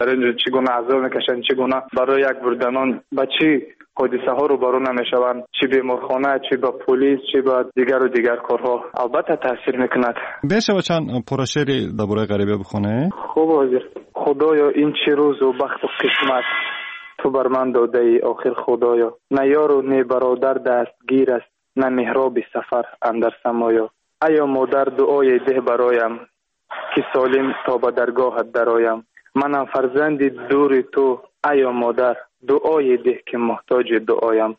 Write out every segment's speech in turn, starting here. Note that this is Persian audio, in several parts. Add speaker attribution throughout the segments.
Speaker 1: در اینجا چگونه عذاب میکشن، چگونه برای یک بردنان به چی حادثه ها رو برون نمیشوند، چی بیمارخانه، چی با پلیس، چی با دیگر و دیگر کارها. البته تاثیر میکند.
Speaker 2: بشه چند پراشری درباره غریبه بخونه.
Speaker 1: خوب حاضر. خدایا این چه روز و بخت و قسمت تو بر من داده ای آخر خدایا. نه یار و نه برادر دستگیر است، نه محراب سفر اندر سمایا. ایا مادر دعای ده برایم که سالم تا به درگاهت درایم. منم فرزند دور تو ایا مادر، دعای ده که محتاج دعایم.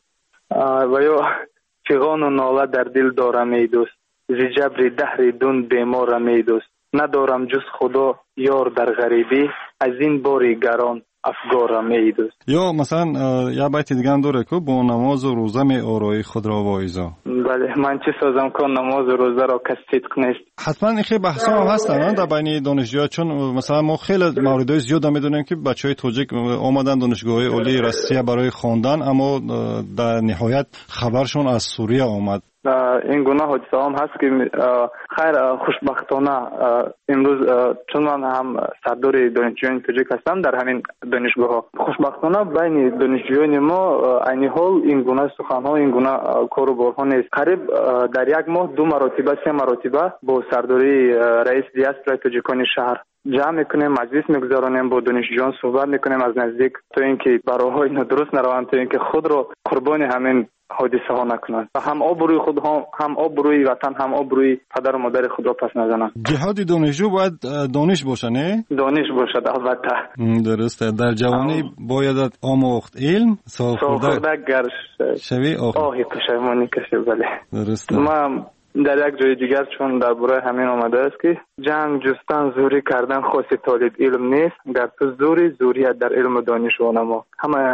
Speaker 1: و یا فغان و ناله در دل دارم ای دوست، ز جبر دهر دون بیمارم ای دوست. ندارم جز خدا یار در غریبی، از این باری گران افگارم ای دوست.
Speaker 2: یا مثلا یا بیت دیگه هم داره که با نماز و روزه می آرایی خود را وایزا.
Speaker 1: بله، من چه سازم که نماز و روزه را کس صدق نیست.
Speaker 2: حتما این خیلی بحثا هم هستن در بین دانشجوها، چون مثلا ما خیلی موردهای زیاد میدونیم که بچهای تاجیک آمدن دانشگاه‌های عالی روسیه برای خواندن، اما در نهایت خبرشون از سوریه آمد.
Speaker 1: این گونه حادثه هم هست که خیر خوشبختانه امروز چون من هم سردار دانشجویان تاجیک هستم در همین دانشگاه ها، خوشبختانه بین دانشجویان ما عین حال این گونه سخن ها، این گونه کاروبارها نیست. قریب در یک ماه 2 مرتبه 3 مرتبه با سرداری رئیس دیاسپورای تاجیکان شهر جمع میکنیم، مجلس میگذارونیم، با دانشجویان صحبت میکنیم از نزدیک، تا اینکه براهای اینا درست نروند، تا اینکه خود رو قربانی همین حادثه ها نکنند، هم آبروی خود هم آبروی وطن، هم آبروی پدر و مادر خود را پس نزنند.
Speaker 2: جهاد دانشجو باید دانش باشه، نه؟
Speaker 1: دانش باشد البته.
Speaker 2: درسته. در جوانی باید آموخت علم،
Speaker 1: سالخورده گرش
Speaker 2: شوی
Speaker 1: آهی پشیمانی کشی. بله
Speaker 2: درسته.
Speaker 1: ما در یک جای دیگر چون درباره همین آمده است که جنگ جستن زوری کردن خاص طالب علم نیست، گر تو زوریت در علم و دانش و نما.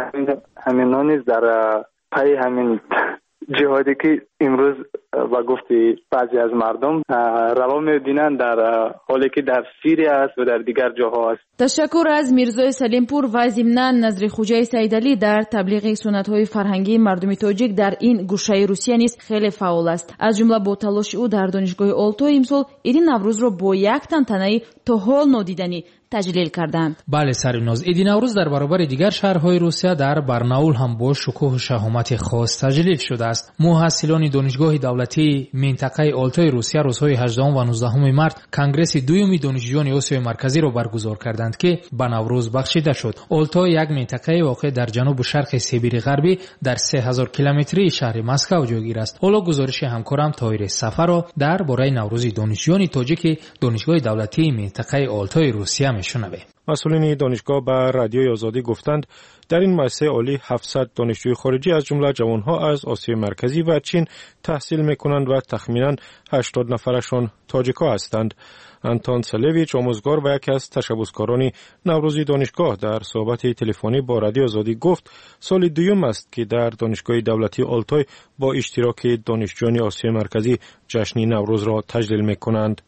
Speaker 1: همین نیست در پای همین جهادی که امروز با گفتی بعضی از مردم روا می‌بینند در حالی که در سوریه است و در دیگر جاها است.
Speaker 3: تشکر از میرزای سلیمپور و ضمناً نظر خوجای سیدعلی در تبلیغ سنت‌های فرهنگی مردم تاجیک در این گوشه روسیه نیز خیلی فعال است. از جمله با تلاش او در دانشگاه آلتای امسال عید نوروز را با یک تنتنه تا حال نادیدنی تجلیل کردند.
Speaker 4: بله سریناز، عید نوروز در برابر دیگر شهرهای روسیه در برناول هم با شکوه و شهامت خاص تجلیل شده است. محصلان دانشگاه دولتی منطقه آلتای روسیه روزهای 18 و 19 مارس کنگرس دوم دانشجویان آسیای مرکزی را برگزار کردند که به نوروز بخشیده شد. آلتا یک منطقه واقع در جنوب شرق سیبیر غربی در 3000 کیلومتری شهر مسکو جایگیر است. حالا گزارش همکارم طاهر سفر را در باره نوروز دانشجویان تاجیک دانشگاه دولتی منطقه آلتای روسیه میشنویم.
Speaker 5: مسئولین دانشگاه به رادیوی آزادی گفتند در این مؤسسه عالی 700 دانشجوی خارجی از جمله جوانها از آسیای مرکزی و چین تحصیل میکنند و تخمینا 80 نفرشان تاجیک‌ها هستند. آنتون سلیویچ آموزگار و یکی از تشبثکاران نوروزی دانشگاه در صحبت تلفنی با رادیو آزادی گفت سال دوم است که در دانشگاه دولتی آلتای با اشتراک دانشجویان آسیای مرکزی جشن نوروز را تجلیل میکنند.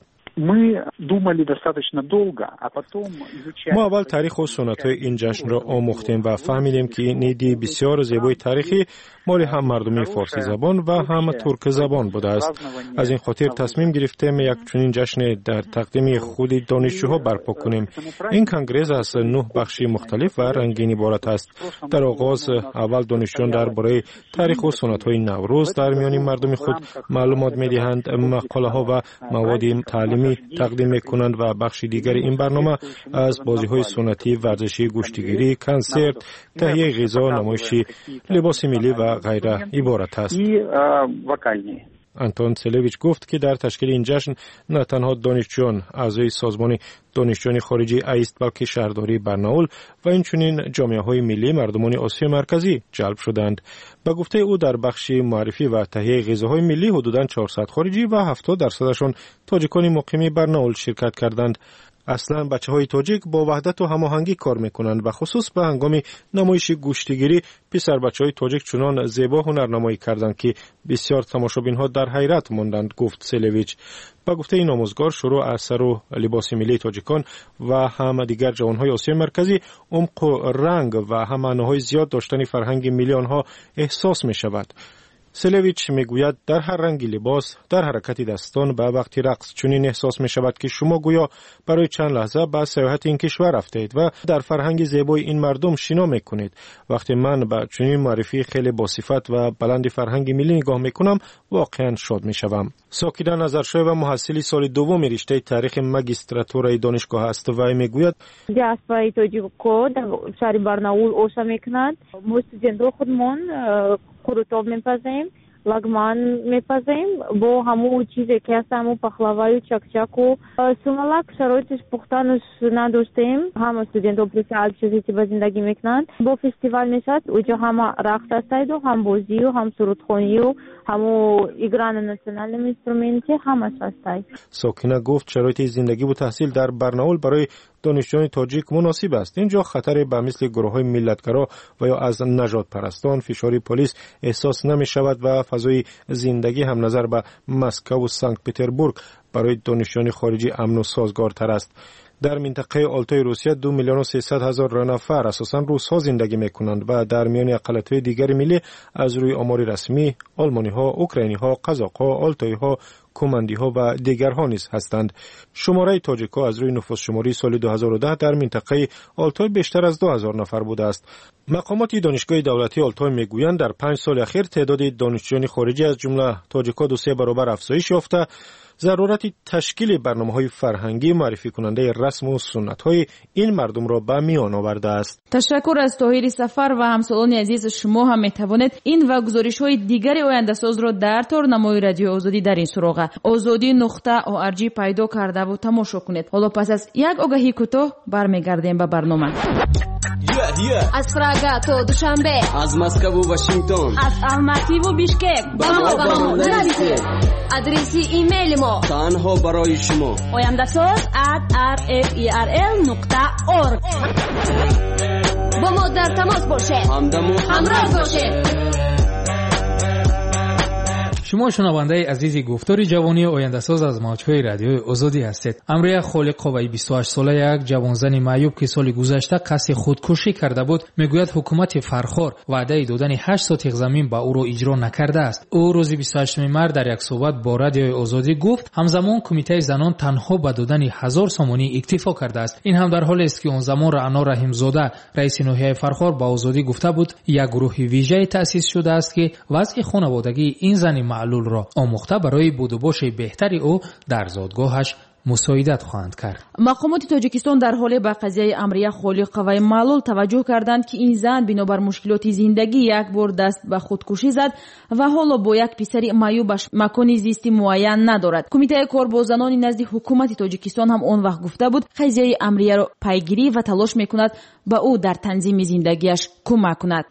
Speaker 5: ما اول تاریخ و سنت‌های این جشن را آموختیم و فهمیدیم که نیدی بسیار زیبای تاریخی مال هم مردمی فارسی زبان و هم ترک زبان بوده است. از این خاطر تصمیم گرفتیم یک چنین جشن در تقدیم خود دانشجوها برپا کنیم. این کنگره از 9 بخش مختلف و رنگین عبارت است. در آغاز اول دانشجویان درباره تاریخ و سنت‌های نوروز در میان مردم خود معلومات می‌دهند، مقاله‌ها و مواد تعلیمی تقدیم می‌کنند و بخش دیگر این برنامه از بازی‌های سنتی، ورزشی، گوشتگیری، کنسرت، تهیه غذا، نمایش لباس ملی و غیره عبارت است. آنتون سلیویچ گفت که در تشکیل این جشن نه تنها دانشجویان اعضای سازمان دانشجویان خارجی است بلکه شهرداری برناول و اینچنین جامعه‌های ملی مردمان آسیای مرکزی جلب شدند. به گفته او در بخش معرفی و تهیه غذاهای ملی حدوداً 400 خارجی و 70% تاجیکان مقیم برناول شرکت کردند. اصلا بچه‌های تاجیک با وحدت و هماهنگی کار میکنند و خصوص به هنگام نمایش گوشتگیری پسر بچه‌های تاجیک چنان زیبا هنرنمایی کردند که بسیار تماشابین‌ها در حیرت ماندند، گفت سلیویچ. با گفته این آموزگار شروع از سر و لباس ملی تاجیکان و هم دیگر جوانهای آسیای مرکزی عمق و رنگ و هم معناهای زیاد داشتن فرهنگ ملی آنها احساس می شود. سلویچ میگوید در هر رنگ لباس، در حرکت دستان و وقتی رقص چنین احساس می شود که شما گویا برای چند لحظه به سیاحت این کشور رفتید و در فرهنگ زیبای این مردم شنا می کنید. وقتی من به چنین معرفی خیلی با صفت و بلند فرهنگ ملی نگاه می کنم واقعا شاد می شوم. ساکیدا نظرشوی و محصل سال دوم رشته تاریخ ماگістراتورای دانشگاه است و میگوید
Speaker 6: دیاسپورای توجیکو در شهر برناول اوشا میکند. ما استودنت‌ها خودمون قروتاب میپزیم، лагман میپزیم با همون چیزی که هست، همون پخلاوای و چکچک و سومالک شرایطش پختنش نداشتیم. همه استودنت‌ها پرسیال چیزی که به زندگی میکنند. با فستیوال نشد اونجا همه رقص هستید و هم بازی و هم سرودخوانی و همون ایگران ناسیونال اینسترومنتی همش هستید.
Speaker 5: ساکنه گفت شرایط زندگی و تحصیل در برناول برای دانشجویان تاجیک مناسب است. اینجا خطری به مثل گروه‌های ملت‌گرا و یا از نژاد پرستان، فشار پلیس احساس نمی شود و فضای زندگی هم نظر به مسکو و سنت پترزبورگ برای دانشجویان خارجی امن و سازگارتر است. در منطقه آلتای روسیه 2,300,000 نفر اساساً روس‌ها زندگی می‌کنند و در میان اقلیت‌های دیگر ملی از روی آمار رسمی آلمانی‌ها، اوکراینی‌ها، قزاق‌ها، آلتایی‌ها، کومندی‌ها و دیگرها نیز هستند. شماره تاجیک‌ها از روی نفوس شماری سال 2010 در منطقه آلتای بیشتر از 2,000 نفر بوده است. مقامات دانشگاه دولتی آلتای میگویند در 5 سال اخیر تعداد دانشجویان خارجی از جمله تاجیک‌ها 2-3 برابر افزایش یافته. ضرورت تشکیل برنامه‌های فرهنگی معرفی کننده رسم و سنت‌های این مردم را به میان آورده است.
Speaker 3: تشکر از طاهر سفر و همسالان عزیز شما هم میتوانید این و گزارش‌های دیگر آینده‌ساز را در تارنمای رادیو آزادی در این سراغ azadi.org پیدا کرده و تماشا کنید. حالا پس از یک آگهی کوتاه برمیگردیم به برنامه.
Speaker 7: از پراگ تا دوشنبه،
Speaker 8: از مسکو و واشنگتن،
Speaker 7: از الماتی و بیشکک با ما نرسید. آدرس ایمیل ما
Speaker 8: تنها برای شما
Speaker 7: oyandasaz@rferl.org. با ما در تماس باشید، همراه باشید.
Speaker 4: شما شنونده عزیز گفتار جوانی آینده‌ساز از موج‌های رادیوی آزادی هستید. امروز خالق قوی 28 ساله یک جوانزن معیوب که سال گذشته قصد خودکشی کرده بود میگوید حکومت فرخار وعده دادن 8 سوتیق زمین به او را اجرا نکرده است. او روز 28 مارس در یک صحبت با رادیوی آزادی گفت همزمان کمیته زنان تنها به دادن 1000 سومانی اکتفا کرده است. این هم در حالی است که اون زمان رعنا رحیم‌زاده رئیس ناحیه فرخار با آزادی گفته بود یک گروه ویژه تأسیس شده است که وضع خانوادگی این زن معلول را آموخته برای بود و باش بهتری او در زادگاهش مساعدت خواهند کرد.
Speaker 3: مقامات تاجیکستان در حال به قضیه امریه خالق قوی معلول توجه کردند که این زن بنابر مشکلات زندگی یک بار دست به خودکشی زد و حالا با یک پسر معیوبش مکان زیستی معین ندارد. کمیته کار با زنان نزد حکومت تاجیکستان هم آن وقت گفته بود قضیه امریه را پیگیری و تلاش میکند به او در تنظیم زندگیش کمک کند.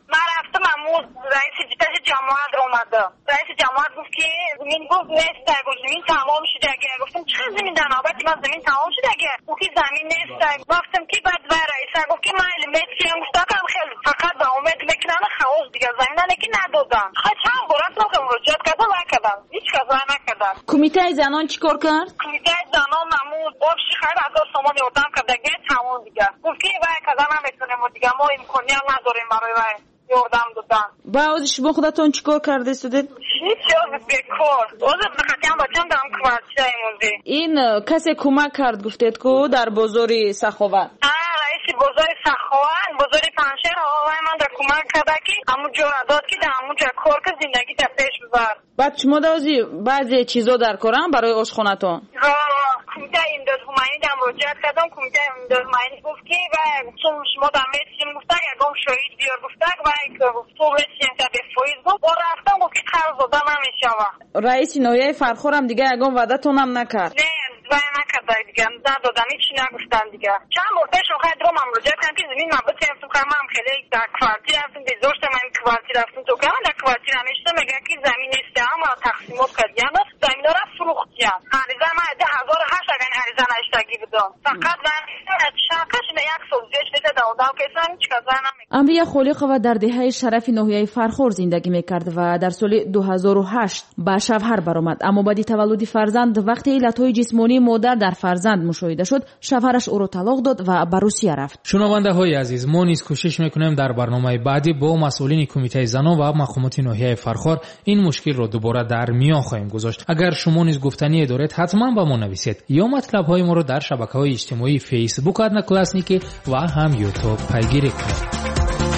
Speaker 9: رئیس جماعت اومده. رئیس جماعت گفت که زمین گفت نیست، گفت زمین تمام شده. گفتم چه زمین در نوبت من زمین تمام شده؟ گفت زمین نیست. گفتم که بعد رئیس گفت که من متر مستقیم خیلی فقط به امید میکنن خواص دیگه زمین که ندادن. چند بار رفتم مراجعه کردم نکردم. هیچ کس نکردم.
Speaker 3: کمیته زنان چیکار کرد؟
Speaker 9: کمیته زنان معمول گفت خیر از سامان یادم کرده تمام دیگه. گفت که وای کذا نمیتونیم دیگه ما امکانیت نداریم برای یادم دادن.
Speaker 3: بعد شما خودتون چیکار کرده استودید؟
Speaker 9: هیچ چیز بیکار. اوضاع بخاطر بچه‌ام دارم کوارتیر موندی.
Speaker 3: این کسی کمک کرد گفتید که در بازار سخاوت.
Speaker 9: رئیس بازار سخاوت، بازار پنشهر آقای من در کمک کرده که همون جا داد که در همون جا کار که زندگی تا پیش ببر.
Speaker 3: بعد شما بعضی چیزا در کارم برای آشخونه‌تون.
Speaker 9: کمیته امداد هماینی در مراجعه کردم. کمیته امداد هماینی گفت که و شما در میتیم گفته اگه شهید بیار گفته و تو رسیم تا به فویز گفت و رفتم گفت که قرض داده نمیشوه.
Speaker 3: رئیس ناحیه فرخار هم دیگه اگه وعدتون هم نکرد.
Speaker 9: نه وای نکرده دیگه ندادن هیچی نگفتن دیگه. چند بار پیش اون خیلی درم مراجعه کردم که زمین من بتیم تو کنم هم خیلی در کوارتیر رفتم بیزاشت من کوارتیر رفتم تو کنم در کوارتیر همیشته میگه که زمین نیست اما تقسیمات کردیم زمین را فروختیم. عریضه من 1008 اگر عریضه نشته زندگی بدم فقط شاکش نه یک سوزیش دیده داو کسان چیکار
Speaker 3: امریه خالقова در دهه شرف ناحیه فرخور زندگی میکرد و در سال 2008 به شوهر برآمد، اما بعد تولد فرزند وقتی علتهای جسمانی مادر در فرزند مشاهده شد شوهرش او را طلاق داد و به روسیه رفت.
Speaker 4: شنونده های عزیز، ما نیز کوشش میکنیم در برنامه بعدی با مسئولین کمیته زنان و مقامات ناحیه فرخار این مشکل را دوباره در میان خواهیم گذاشت. اگر شما نیز گفتنی دارید حتما به ما نویسید یا مطلب های ما را در شبکه‌های اجتماعی فیسبوک ادنا کلاسنیکی و هم یوتیوب پیگیری کنید.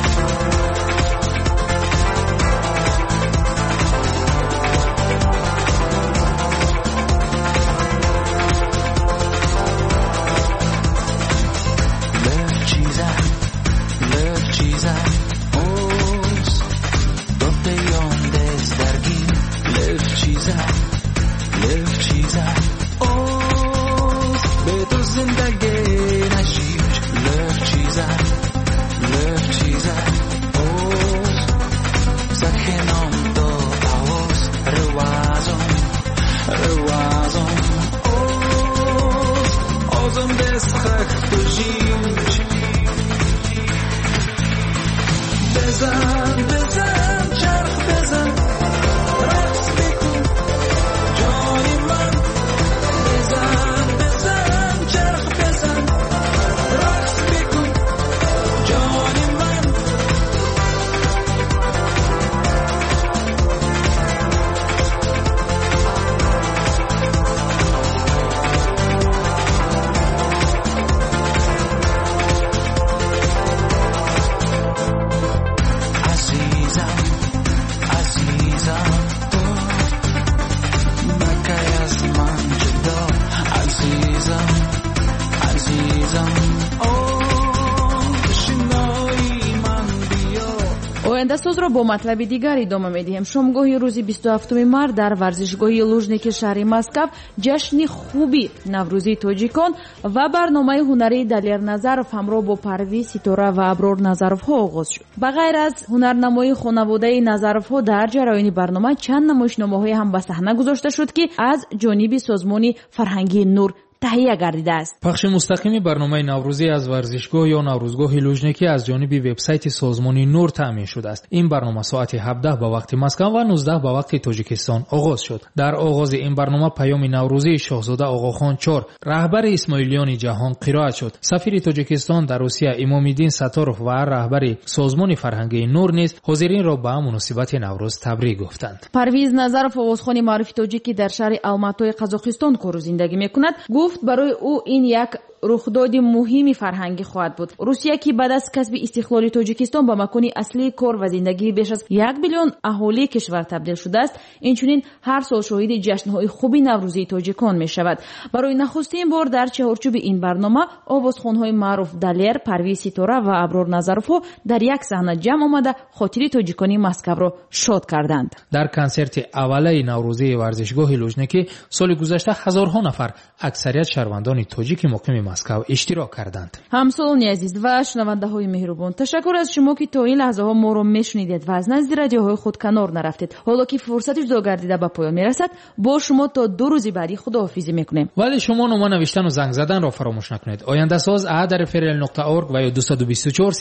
Speaker 3: دستوز را با مطلب دیگر ادامه میدیم. شامگاهی روزی 27 مارس در ورزشگاه لوژنیک شهر مسکو جشن خوبی نوروزی تاجیکان و برنامه هنری دلیر نظرов همراه با پرویز ستاره و ابرار نظرов ها آغاز شد. بغیر از هنرنمایی خانواده نظرов ها در جریان برنامه چند نمایشنامه‌های هم به صحنه گذاشته شد که از جانب سازمان فرهنگی نور تهیه گردیده است.
Speaker 4: پخش مستقیم برنامه نوروزی از ورزشگاه یا نوروزگاه لوژنیکی از جانب وبسایت سازمان نور تامین شده است. این برنامه ساعت 17 به وقت مسکو و 19 به وقت تاجیکستان آغاز شد. در آغاز این برنامه پیام نوروزی شاهزاده آقاخان 4 رهبر اسماعیلیان جهان قرائت شد. سفیر تاجیکستان در روسیه امام‌الدین ستاروف و رهبر سازمان فرهنگی نور نیز حاضرین را به مناسبت نوروز تبریک گفتند.
Speaker 3: پرویز نظرов آوازخوان معروف تاجیکی در شهر الماتای قزاقستان کار زندگی میکند گفت برای او این یک رخداد مهمی فرهنگی خواهد بود. روسیه که بعد از کسب استقلال تاجیکستان به مکان اصلی کار و زندگی بیش از 1 میلیون اهالی کشور تبدیل شده است، اینچنین هر سال شاهد جشن‌های خوبی نوروزی تاجیکان می‌شود. برای نخستین بار در چهارچوب این برنامه آوازخوان‌های معروف دلیر، پرویز ستاره و ابرار نظرов در یک صحنه جمع آمده خاطر تاجیکانی مسکو را شاد کردند.
Speaker 4: در کنسرت اولای نوروزی ورزشگاه لوژنیکی سال گذشته هزارها نفر اکثریت شهروندان تاجیک مقیم مسکو اشتراک کردند.
Speaker 3: همسایگان عزیز و شنونده های مهربان، تشکر از شما که تا این لحظه ها ما رو میشنیدید و از نزد رادیوهای خود کنار نرفتید. حالا که فرصت جدا گردیده به پایان میرسد، با شما تا 2 روز بعدی خداحافظی میکنیم.
Speaker 4: ولی شما نامه نوشتن و زنگ زدن را فراموش نکنید. آینده ساز @frl.org و یا 224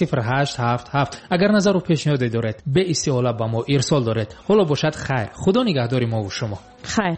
Speaker 4: 0877. اگر نظر و پیشنهادی دارید به استحاله به ما ارسال دارید. حالا باشد خیر. خدا نگهدار ما و شما.
Speaker 3: خیر.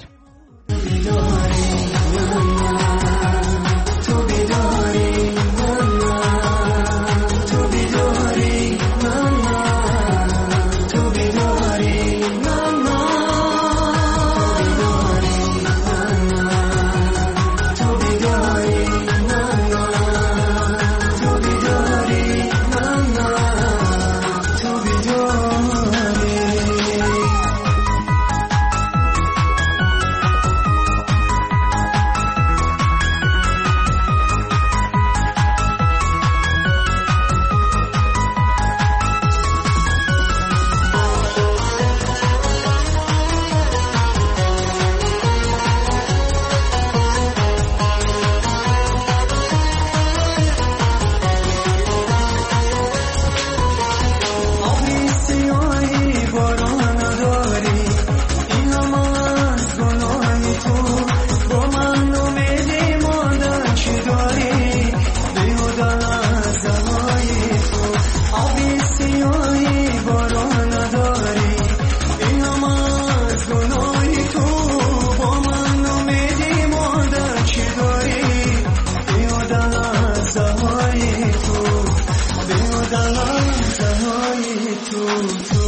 Speaker 10: تو